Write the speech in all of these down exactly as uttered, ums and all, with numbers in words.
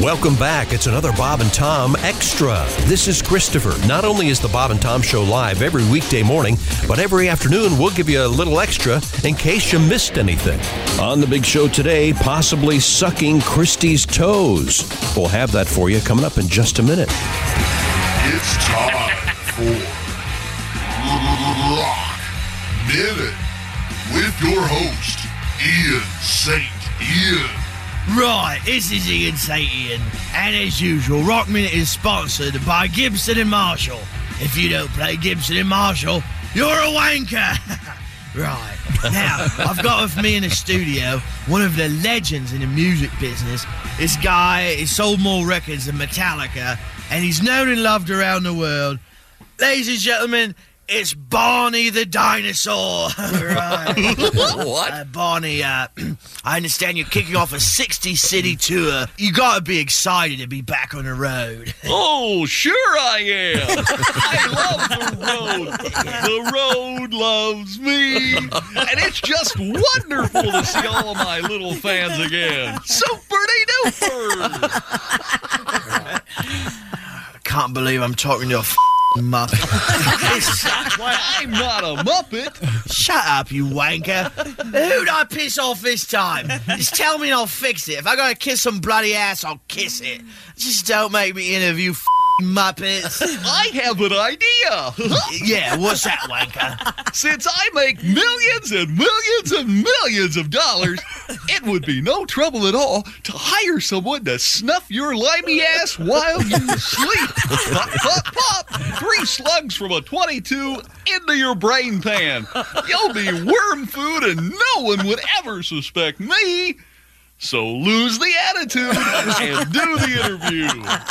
Welcome back. It's another Bob and Tom Extra. This is Christopher. Not only is the Bob and Tom Show live every weekday morning, but every afternoon we'll give you a little extra in case you missed anything. On the big show today, possibly sucking Christy's toes. We'll have that for you coming up in just a minute. It's time for Rock Minute with your host, Ian Saint Ian. Right, this is Ian Saint Ian, and as usual, Rock Minute is sponsored by Gibson and Marshall. If you don't play Gibson and Marshall, you're a wanker. Right, now, I've got with me in the studio one of the legends in the music business. This guy has sold more records than Metallica, and he's known and loved around the world. Ladies and gentlemen, it's Barney the Dinosaur. Right. What? Uh, Barney, uh, I understand you're kicking off a sixty-city tour. You gotta be excited to be back on the road. Oh, sure I am. I love the road. The road loves me. And it's just wonderful to see all of my little fans again. Super-de-duper. I can't believe I'm talking to a f- Muppet. Why, I'm not a Muppet. Shut up, you wanker. Who'd I piss off this time? Just tell me and I'll fix it. If I gotta kiss some bloody ass, I'll kiss it. Just don't make me interview f- Muppets. I have an idea. Yeah, what's that, wanker? Since I make millions and millions and millions of dollars, it would be no trouble at all to hire someone to snuff your limey ass while you sleep. Pop, pop, pop. Three slugs from a twenty-two into your brain pan. You'll be worm food and no one would ever suspect me. So lose the attitude and do the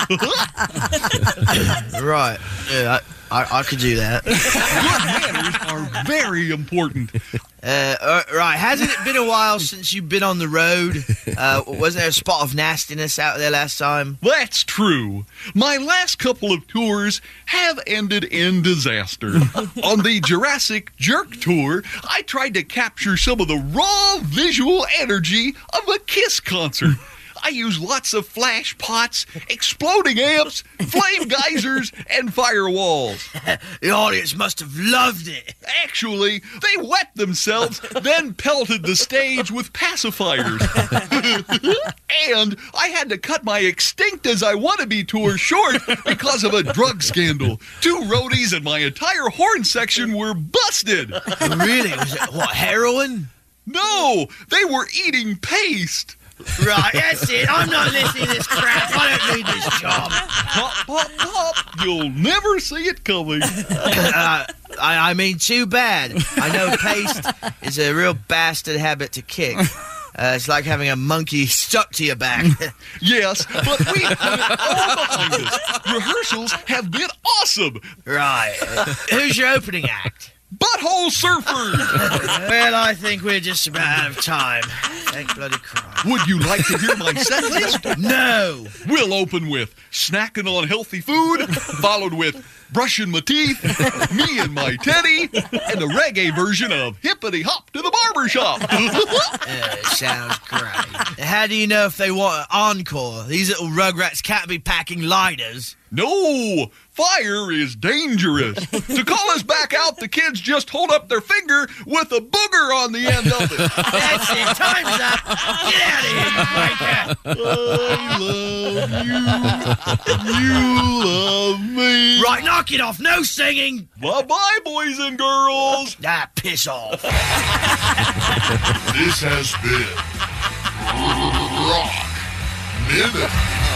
interview. Right. Yeah, I, I, I could do that. Good manners are very important. Uh, uh, right, hasn't it been a while since you've been on the road? Uh, wasn't there a spot of nastiness out there last time? That's true. My last couple of tours have ended in disaster. On the Jurassic Jerk tour, I tried to capture some of the raw visual energy of a Kiss concert. I used lots of flash pots, exploding amps, flame geysers, and firewalls. The audience must have loved it. Actually, they wet themselves, then pelted the stage with pacifiers. And I had to cut my Extinct as I Wannabe tour short because of a drug scandal. Two roadies and my entire horn section were busted. Really? Was it, what, heroin? No, they were eating paste. Right, that's it. I'm not listening to this crap. I don't need this job. Pop, pop, pop. You'll never see it coming. Uh, I, I mean, too bad. I know paste is a real bastard habit to kick. Uh, it's like having a monkey stuck to your back. Yes, but we put it all behind us. Rehearsals have been awesome. Right. Uh, who's your opening act? Butthole Surfers! Well, I think we're just about out of time. Thank bloody Christ. Would you like to hear my set list? No! We'll open with snacking on healthy food, followed with brushing my teeth, me and my teddy, and the reggae version of Hippity Hop to the Barbershop. uh, sounds great. How do you know if they want an encore? These little rugrats can't be packing lighters. No! Fire is dangerous. To call us back out, the kids just hold up their finger with a booger on the end of it. That's it. Time's up. Get out of here, you wanker. I love you. You love me. Right, knock it off. No singing. Bye-bye, boys and girls. Ah, piss off. This has been Rock Minute.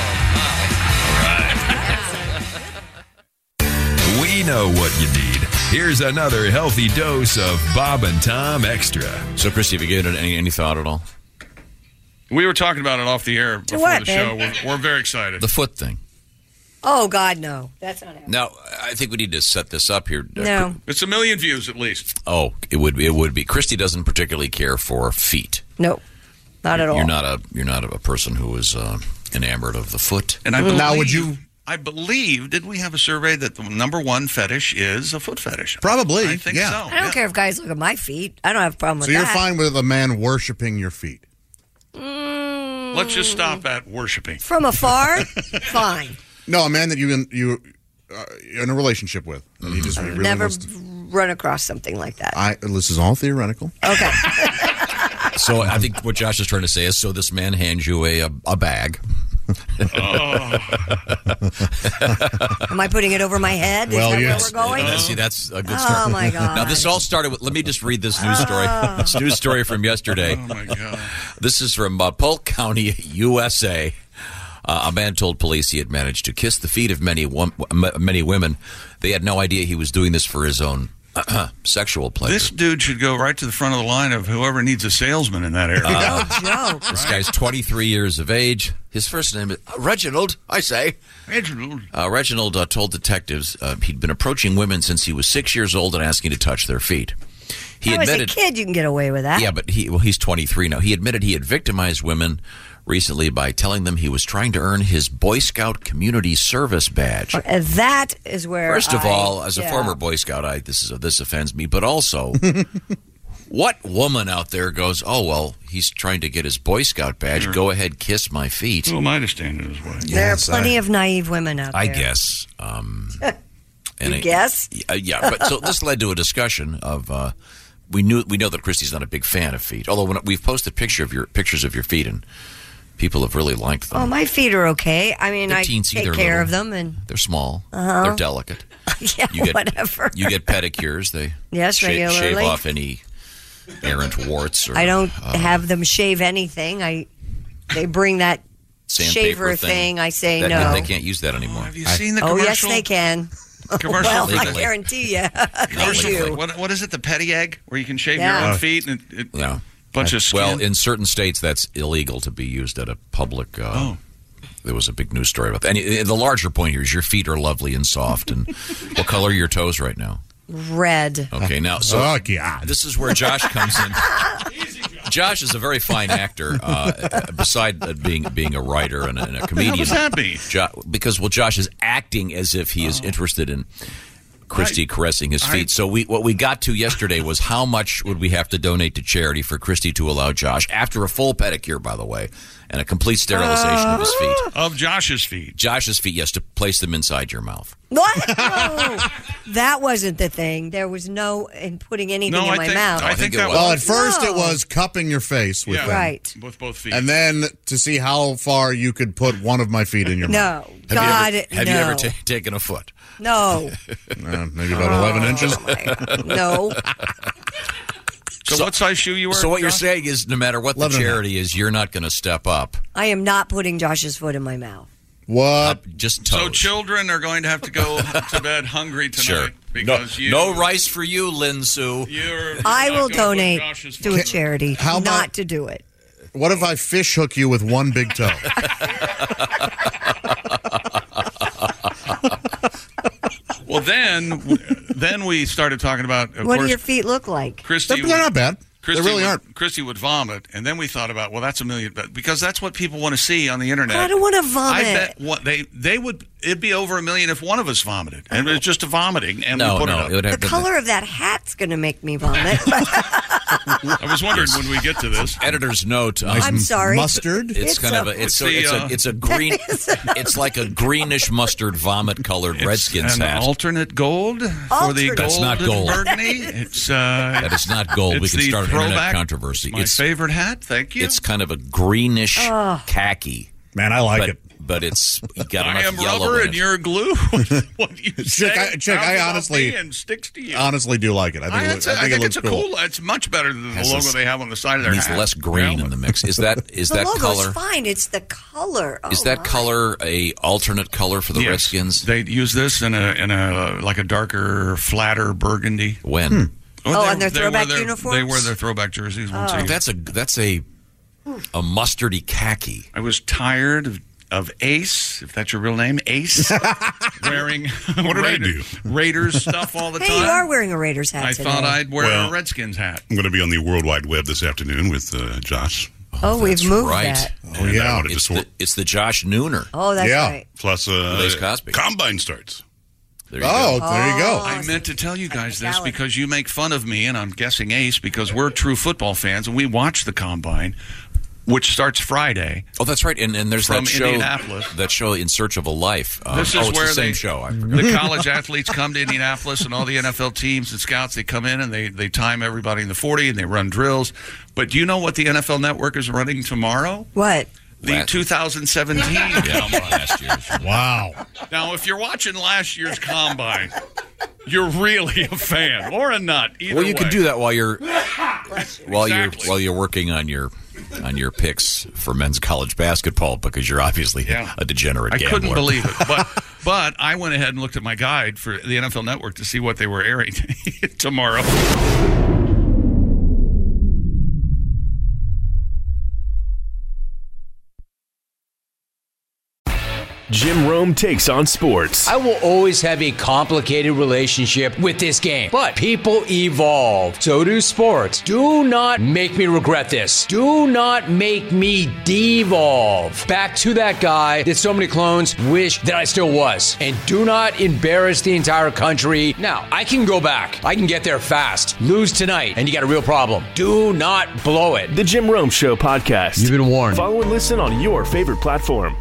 We know what you need. Here's another healthy dose of Bob and Tom Extra. So, Christy, have you given it any, any thought at all? We were talking about it off the air before what, the show. babe? We're, we're very excited. The foot thing. Oh, God, no. That's not happening. Now, I think we need to set this up here. No. It's a million views at least. Oh, it would be. It would be. Christy doesn't particularly care for feet. No, not at all. You're not a. You're not a person who is uh, enamored of the foot. And I believe, Now, would you- I believe, did we have a survey that the number one fetish is a foot fetish? Probably, I think yeah. so. I don't yeah. care if guys look at my feet. I don't have a problem with So you're that. fine with a man worshiping your feet? Mm, Let's just stop at worshiping. From afar, fine. No, a man that you in, you uh, in a relationship with. And he just I've really never wants to- run across something like that. I, this is all theoretical. Okay. So I think what Josh is trying to say is, so this man hands you a a, a bag. Oh. Am I putting it over my head? Is Well, that yes. where we're going? Uh, see, that's a good Oh, start. my God. Now, this all started with, let me just read this news story. Oh. This news story from yesterday. Oh, my God. This is from uh, Polk County, U S A. Uh, a man told police he had managed to kiss the feet of many wom- many women. They had no idea he was doing this for his own uh, sexual pleasure. This dude should go right to the front of the line of whoever needs a salesman in that area. Uh, No joke. This guy's twenty-three years of age. His first name is uh, Reginald, I say. Reginald. Uh, Reginald uh, told detectives uh, he'd been approaching women since he was six years old and asking to touch their feet. He That was admitted, a kid, you can get away with that. yeah, but he well, he's twenty-three now. He admitted he had victimized women recently by telling them he was trying to earn his Boy Scout community service badge. Uh, That is where. First of I- all, as a yeah. former Boy Scout, I this is this offends me. But also, what woman out there goes, "Oh well, he's trying to get his Boy Scout badge. Go ahead, kiss my feet." Who am I to stand in his way? There Yes, are plenty I- of naive women out there. I guess. Um, You I- guess? Uh, yeah, but so this led to a discussion of. Uh, we knew we know that Christy's not a big fan of feet. Although when we've posted picture of your pictures of your feet, and people have really liked them. Oh, my feet are okay. I mean, They're I teensy, take they're care little. of them, and They're small. Uh-huh. They're delicate. yeah, You get whatever. You get pedicures. They Yes, sha- shave regularly. off any errant warts. Or, I don't uh, have them shave anything. I they bring that sandpaper shaver thing. thing. I say That- no. They can't use that anymore. Have you seen the Oh commercial? yes, they can. Commercial well, I legally. guarantee you, they Commercial do. thing. What, what is it, the petty egg? Where you can shave Yeah. your own feet and it, it, Yeah. bunch of skin? Well, in certain states, that's illegal to be used at a public. Uh, Oh. There was a big news story about that. And uh, the larger point here is your feet are lovely and soft. And what color are your toes right now? Red. Okay, now so Oh, God. this is where Josh comes in. Josh is a very fine actor, uh, beside uh, being being a writer and a, and a comedian. What does that mean? Jo- because well, Josh is acting as if he is interested in Christy I- caressing his feet. I- so we what we got to yesterday was how much would we have to donate to charity for Christy to allow Josh, after a full pedicure, by the way, and a complete sterilization of his feet. Of Josh's feet. Josh's feet, yes, to place them inside your mouth. What? No, that wasn't the thing. There was no in putting anything No, in I my think, mouth. I I think think it that was. Well, was. at first No. it was cupping your face with Yeah. them. Right. With both feet. And then to see how far you could put one of my feet in your mouth. No, Have God, you ever, have no, you ever ta- taken a foot? no, Uh, maybe about eleven inches. Oh, my- no. so, what size shoe you wear? So what you're Josh? saying is, no matter what the eleven and a half. charity is, you're not going to step up. I am not putting Josh's foot in my mouth. What? Up just toes. So children are going to have to go to bed hungry tonight Sure. No, because you. no rice for you, Lin Sue. You're, I you're will not gonna put donate Josh's to foot a in- charity How about- not to do it. What if I fish hook you with one big toe? Well, then, then we started talking about. Of What do course, your feet look like? Christy. They're, they're not bad. Christy they really would, aren't. Christy would vomit, and then we thought about, well, that's a million, but because that's what people want to see on the internet. I don't want to vomit. I bet what they they would it'd be over a million if one of us vomited, and it was just a vomiting, and No, we put no, it it up. would the have to- color of that hat's going to make me vomit. I was wondering when we get to this. Editor's note. um, I'm sorry. Mustard? It's, It's kind a- of a it's What's a, the, it's uh, a it's a green it's like a greenish mustard vomit colored Redskins an hat. alternate gold for the Alternate. gold That's not gold. burgundy. It's uh, That is not gold. We it's can the start an internet throwback- controversy. My It's favorite hat. Thank you. it's kind of a greenish khaki, Man, I like but it. but it's got I enough am yellow rubber in and it. you're glue. What you say? Chick, I- Chick, I bounces off honestly- me and sticks to you. Honestly, do like it. I think, I, it, it's loo- a- I I think, think it it's looks a cool. cool. It's much better than the Has logo this- they have on the side of their Needs hat. less green Yeah. in the mix. Is that is the that logo's color? fine. It's the color. Is Oh, that my. color a alternate color for the Yes. Redskins? They use this in a in a like a darker, flatter burgundy. When? Oh, they- and their they wear throwback their- uniforms? They wear their throwback jerseys once a But year. that's a that's a a mustardy khaki. I was tired of, of Ace, if that's your real name, Ace, wearing What did I Raider- do? Raiders stuff all the Hey, time. you are wearing a Raiders hat I today. thought I'd wear Well- a Redskins hat. I'm going to be on the World Wide Web this afternoon with uh, Josh. Oh, we've That's moved right. that. Oh, And I yeah. wanted to It's sort- the, it's the Josh Nooner. Oh, that's Yeah. right. Plus, uh, Blaze Cosby. Combine starts. There you Oh, go. there you go. Oh, I meant to tell you guys this technicality. because you make fun of me, and I'm guessing Ace, because we're true football fans, and we watch the Combine. which starts Friday. Oh, that's right. And and there's From that show, Indianapolis. that show In Search of a Life. Um, This is oh, it's where the same they, show. I forgot. the college athletes come to Indianapolis, and all the N F L teams and scouts, they come in and they, they time everybody in the forty, and they run drills. But do you know what the N F L Network is running tomorrow? What? The Last- two thousand seventeen Yeah, Combine. last year's. Wow. Now, if you're watching last year's Combine, you're really a fan or a nut. Either Well, you way. can do that while you're while Exactly. you're while you're working on your on your picks for men's college basketball, because you're obviously Yeah. a degenerate I gambler. couldn't believe it. But but I went ahead and looked at my guide for the N F L Network to see what they were airing tomorrow. Jim Rome takes on sports. I will always have a complicated relationship with this game, but people evolve. So do sports. Do not make me regret this. Do not make me devolve back to that guy that so many clones wish that I still was. And do not embarrass the entire country. Now, I can go back. I can get there fast. Lose tonight, and you got a real problem. Do not blow it. The Jim Rome Show podcast. You've been warned. Follow and listen on your favorite platform.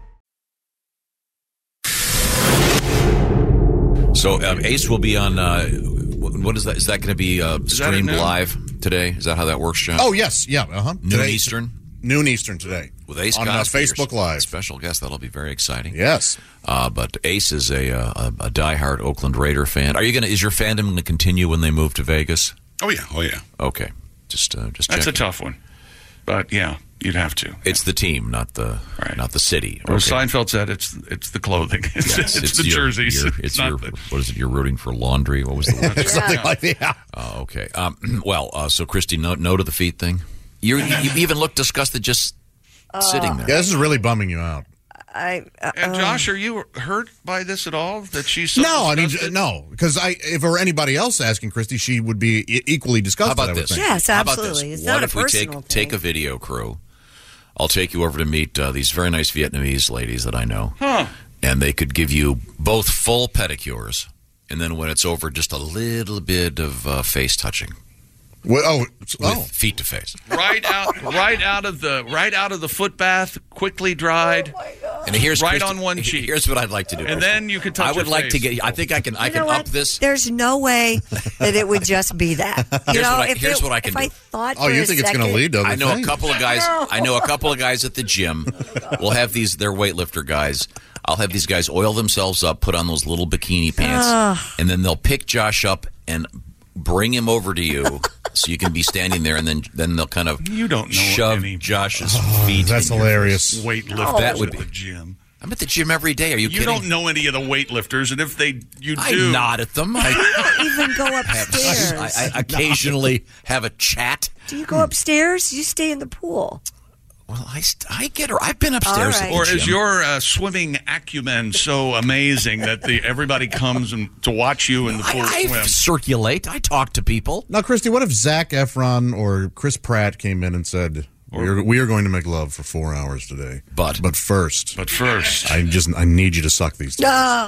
So um, Ace will be on. Uh, what is that? Is that going to be uh, that streamed at noon? live today? Is that how that works, John? Oh, yes. Yeah. Uh-huh. Noon Today- Eastern Noon Eastern today. with Ace on uh, Cosby, your Facebook Live. Special guest. That'll be very exciting. Yes. Uh, but Ace is a, uh, a a diehard Oakland Raider fan. Are you going to? Is your fandom going to continue when they move to Vegas? Oh yeah, oh yeah. Okay, just uh, just That's checking. a tough one. But, yeah, you'd have to. It's the team, not the Right. not the city. Or Okay. Seinfeld said it's it's the clothing. It's, Yes, it's, the your- jerseys. your- it's it's not your, the, what is it? You're rooting for laundry. What was the word? Something like that. Oh, okay. Um, well, uh, so Christy, no, no to the feet thing. You you even look disgusted just sitting there. Yeah, this is really bumming you out. I, uh, And Josh, are you hurt by this at all? That she's so No, I mean, disgusted? no. Because I, if it were anybody else asking Christy, she would be e- equally disgusted. How I about would this? think. Yes, How about this? absolutely. It's what not a if we take personal take a thing. video crew? I'll take you over to meet uh, these very nice Vietnamese ladies that I know, Huh. and they could give you both full pedicures, and then when it's over, just a little bit of uh, face touching Well, oh, with oh. feet to face. Right out, right out of the, right out of the foot bath, quickly dried, And here's right Christy- on one cheek. Here's what I'd like to do, and Christy. then you can touch. I would your like to face. get. I think I can. I You can know up what? this. There's no way that it would just be that. You Here's know, what I- if here's it, what I can if do. I thought Oh, for you a think it's going to second- lead to other I know things. a couple of guys. No. I know a couple of guys at the gym. We'll have these. They're weightlifter guys. I'll have these guys oil themselves up, put on those little bikini pants, and then they'll pick Josh up and bring him over to you, so you can be standing there, and then then they'll kind of You don't know shove any- Josh's feet. That's in your- hilarious. Weightlifters That would at be- the gym. I'm at the gym every day. Are you, You kidding? don't know any of the weightlifters, and if they you I do, nod at them. I, even go upstairs. I, I occasionally have a chat. Do you go upstairs? You stay in the pool. Well, I, st- I get her. I've been upstairs. All at right. the Or is gym. your uh, swimming acumen so amazing that the everybody comes and to watch you in the pool I, I swim? circulate. I talk to people. Now, Christy, what if Zach Efron or Chris Pratt came in and said, we're, we are going to make love for four hours today. But- but first, But first, I just I need you to suck these things. Oh,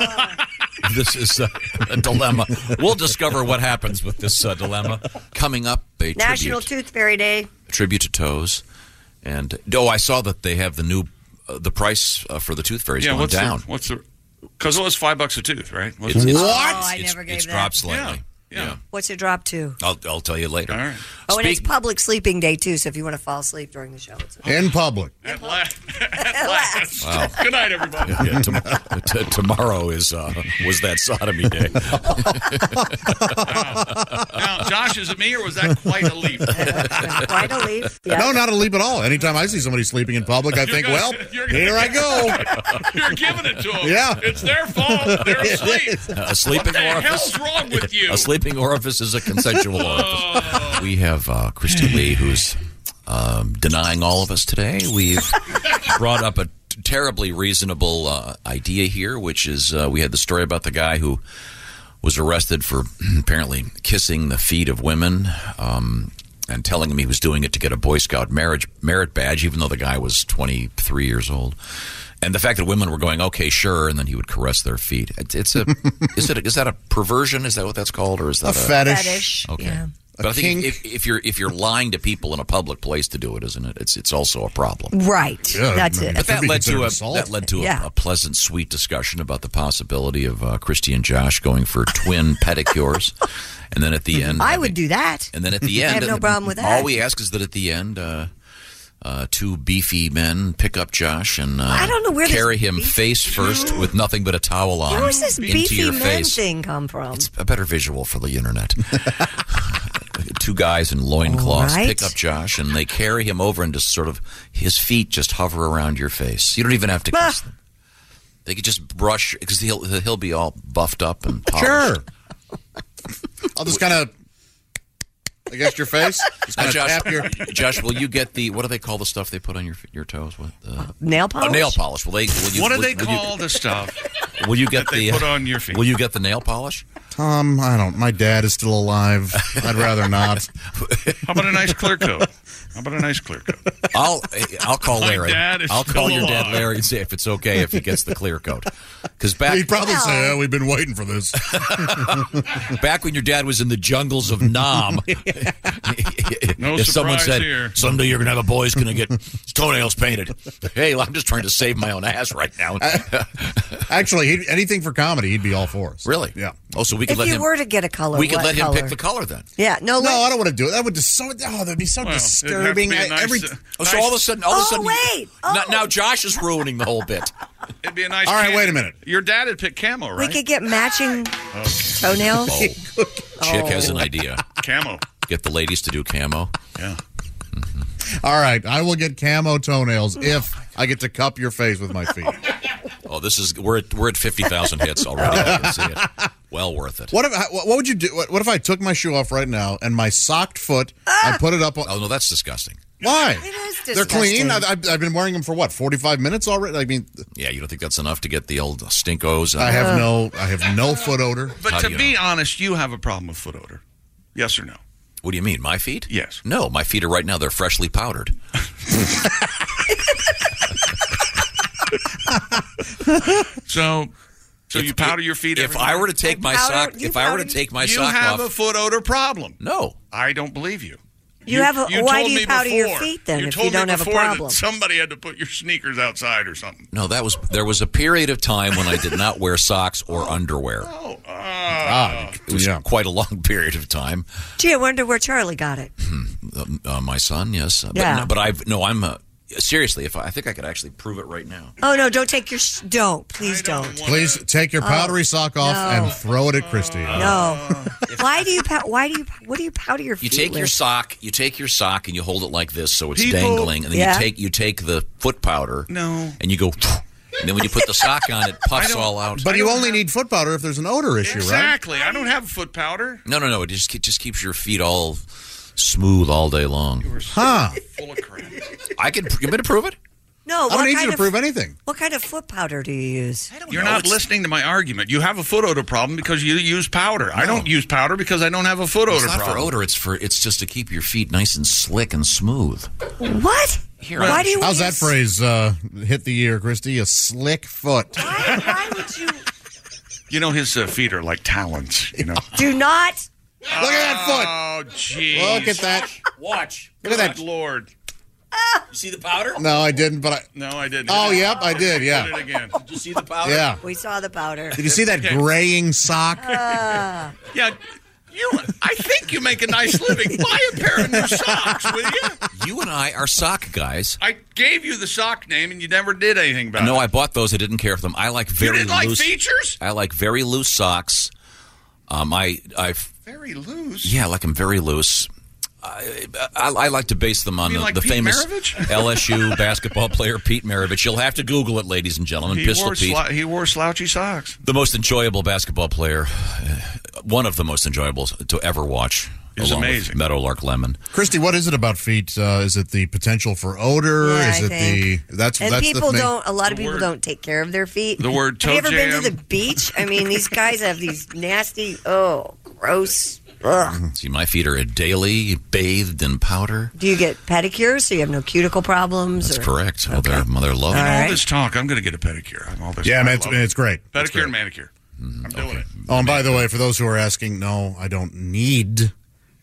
This is a, a dilemma. We'll discover what happens with this uh, dilemma. Coming up, a National tribute, Tooth Fairy Day. tribute to Toes. And, oh, I saw that they have the new, uh, the price uh, for the Tooth Fairy is yeah. going What's down. the what's the? Because it was five bucks a tooth, right? What's It's, it? it's, Oh, I it's, never gave it's that. dropped slightly. Yeah, yeah. What's it drop to? I'll, I'll tell you later. All right. Oh, and it's Speak- public sleeping day, too, so if you want to fall asleep during the show, it's In public. At, la- at At last. last. Good night, everybody. Yeah, tom- t- tomorrow is uh, was that sodomy day. Now, Josh, is it me or was that quite a leap? quite a leap. Yeah. No, not a leap at all. Anytime I see somebody sleeping in public, I think, gonna- well, you're gonna- here I go. You're giving it to them. Yeah. It's their fault. They're asleep. A sleeping What the orifice. hell's wrong with you? A sleeping orifice is a consensual orifice. We have uh, Christy Lee, who's um, denying all of us today. We've brought up a t- terribly reasonable uh, idea here, which is uh, we had the story about the guy who was arrested for apparently kissing the feet of women um, and telling him he was doing it to get a Boy Scout marriage merit badge, even though the guy was twenty-three years old. And the fact that women were going, okay, sure, and then he would caress their feet. It's, it's a is it is that a perversion? Is that what that's called, or is that A a, fetish. Fetish. Okay. Yeah. But I think if, if you're if you're lying to people in a public place to do it, isn't it? It's it's also a problem. Right. Yeah, That's I mean, it. But that led to a assault. that led to a, Yeah. a pleasant, sweet discussion about the possibility of uh, Christy and Josh going for twin pedicures, and then at the end, I I would think- do that. And then at the I end, have no uh, problem with that. All we ask is that at the end, uh, uh, two beefy men pick up Josh and uh, I don't know where this carry him beefy- face first with nothing but a towel on. Where does this into beefy your men face. thing come from? It's a better visual for the internet. Two guys in loincloths All right. pick up Josh and they carry him over and just sort of his feet just hover around your face. You don't even have to kiss Ah. them. They could just brush because he'll he'll be all buffed up and polished. Sure. I'll just kind of against your face. Just Now, kind of Josh, tap your. Josh, will you get the what do they call the stuff they put on your your toes? What uh, Nail polish? oh, nail polish? Will they? Will you, What do will, they will call you, the stuff? Will you get that they the put on your feet? Will you get the nail polish? Tom, I don't. My dad is still alive. I'd rather not. How about a nice clear coat? How about a nice clear coat? I'll I'll call My Larry. dad is I'll call still your dad alive. Larry and see if it's okay if he gets the clear coat. Because back He'd probably say, oh, "We've been waiting for this." back when your dad was in the jungles of Nam, No if someone surprise said here. someday you're gonna have a boy who's gonna get his toenails painted, hey, I'm just trying to save my own ass right now. Actually, he'd, anything for comedy, he'd be all for us. Really? Yeah. Oh, so we could If let you him. were to get a color, we could what let him color? pick the color then. Yeah, no, No, let- I don't want to do it. That would just so. Oh, that'd be so Well, it'd have to disturbing. be a I- nice, every. uh, Oh, so all of a sudden, all of a Oh, sudden, wait. Now, Oh. now Josh is ruining the whole bit. It'd be a nice. All right, camo. wait a minute. Your dad had picked camo, right? we could get matching toenails. Oh, Chick has an idea. Camo. Get the ladies to do camo. Yeah. All right, I will get camo toenails if I get to cup your face with my feet. Oh, this is we're at, we're at fifty thousand hits already. I can see it. Well worth it. What if? What would you do? What, what if I took my shoe off right now and my socked foot? I put it up on. Oh no, that's disgusting. Why? It is They're clean. disgusting. I, I've, I've been wearing them for what? forty-five minutes already. I mean, Yeah, you don't think that's enough to get the old stinkos? I have no. I have no foot odor. But How to do you be know? honest, you have a problem with foot odor. Yes or no? What do you mean, my feet? Yes. No, my feet are right now. They're freshly powdered. So, so If- you powder your feet. If every I night? were to take my powder- sock, you if I were to powder- take my you sock have off, a foot odor problem. no. I don't believe you. You have a- why told do you me powder your before- feet then you if told you don't me have a before that problem? Somebody had to put your sneakers outside or something. No, that was there was a period of time when I did not wear socks or underwear. Oh, uh, Ah, It was yeah. quite a long period of time. Gee, I wonder where Charlie got it. Uh, uh, my son, yes, Uh, but, Yeah. no, but I've no. I'm uh, seriously. If I, I think I could actually prove it right now. Oh no! Don't take your sh- don't please I don't don't. wanna- Please take your powdery sock off no. and throw it at Christy. No. Why do you pow- Why do you what do you powder your You feet take your with? sock, you take your sock, and you hold it like this, so it's People- dangling, and then Yeah. you take you take the foot powder, No. and you go, and then when you put the sock on, it puffs don't- all out. But I you don't only have- need foot powder if there's an odor issue, right? Exactly. I don't have foot powder. No, no, no. It just it just keeps your feet all smooth all day long. Huh? Full of crap. I can. You want me to prove it? No. I what don't need kind you to of, prove anything. What kind of foot powder do you use? You're No, not it's- listening to my argument. You have a foot odor problem because you use powder. I don't use powder because I don't have a foot It's odor not problem. for odor. It's for it's just to keep your feet nice and slick and smooth. What? Here, Why do you? How's that use- phrase uh, hit the ear, Christy? A slick foot. Why, why would you You know, his uh, feet are like talons, you know. do not? Look at that foot. Oh, jeez. Look at that. Watch. Look at that. Good Lord. You see the powder? No, I didn't, but I. No, I didn't. Oh, yep, I did. Put Yeah, it again. Did you see the powder? yeah. We saw the powder. Did you see that Okay. graying sock? Uh, Yeah. You, I think you make a nice living. Buy a pair of new socks, will you? You and I are sock guys. I gave you the sock name and you never did anything about No, it. I bought those. I didn't care for them. I like You very didn't like loose. features? I like very loose socks. Um, I I Very loose. yeah, I like them very loose. I, I, I like to base them on You the, like the Pete famous Maravich? L S U basketball player Pete Maravich. You'll have to Google it, ladies and gentlemen. He Pistol wore, Pete, slou- he wore slouchy socks. the most enjoyable basketball player, uh, one of the most enjoyable to ever watch. He's along with amazing. Meadowlark Lemon. Christy, what is it about feet? Uh, is it the potential for odor? Yeah, is I it think. the that's and that's people the thing? don't. A lot of The people word- don't take care of their feet. The word Have you toe ever been to jam. the beach? I mean, these guys have these nasty. Oh, gross. Ugh. See, my feet are daily bathed in powder. Do you get pedicures so you have no cuticle problems? That's or? correct. Oh, they're, they're lovely. All All right. this talk, I'm going to get a pedicure. I'm all this. Yeah, I man, it's, love it. it's great. It's Pedicure great. and manicure. I'm doing it. Oh, and by the way, for those who are asking, no, I don't need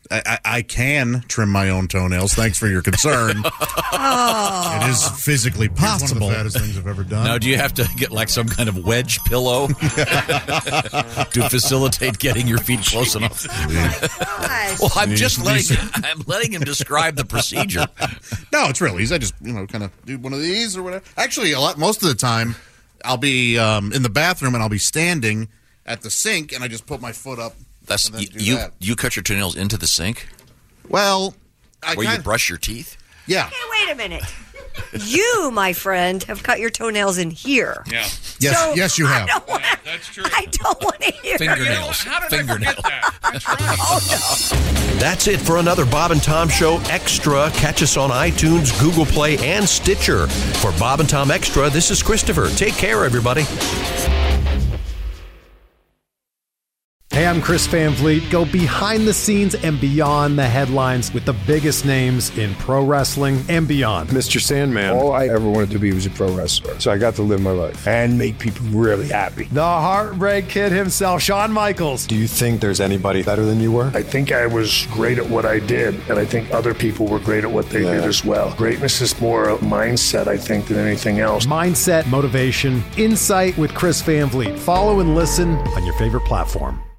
I, I, I can trim my own toenails. Thanks for your concern. Oh. It is physically possible. One of the fattest things I've ever done. Now, do you have to get like some kind of wedge pillow to facilitate getting your feet close enough? Well, I'm just letting I'm letting him describe the procedure. No, it's real easy. I just you know kind of do one of these or whatever. Actually, a lot most of the time, I'll be um, in the bathroom and I'll be standing at the sink and I just put my foot up. That's and then do you. that. You cut your toenails into the sink. Well, I where kinda, you brush your teeth. Yeah. Hey, wait a minute. You, my friend, have cut your toenails in here. Yeah. Yes, So, yes, you have. I don't wanna, Yeah, that's true. I don't want to hear. Fingernails. How did Fingernail. I forget that? That's right. Oh, no. That's it for another Bob and Tom Show Extra. Catch us on iTunes, Google Play, and Stitcher. For Bob and Tom Extra, this is Christopher. Take care, everybody. Hey, I'm Chris Van Vliet. Go behind the scenes and beyond the headlines with the biggest names in pro wrestling and beyond. Mister Sandman. All I ever wanted to be was a pro wrestler. So I got to live my life and make people really happy. The Heartbreak Kid himself, Shawn Michaels. Do you think there's anybody better than you were? I think I was great at what I did, and I think other people were great at what they Yeah. did as well. Greatness is more a mindset, I think, than anything else. Mindset, motivation, insight with Chris Van Vliet. Follow and listen on your favorite platform.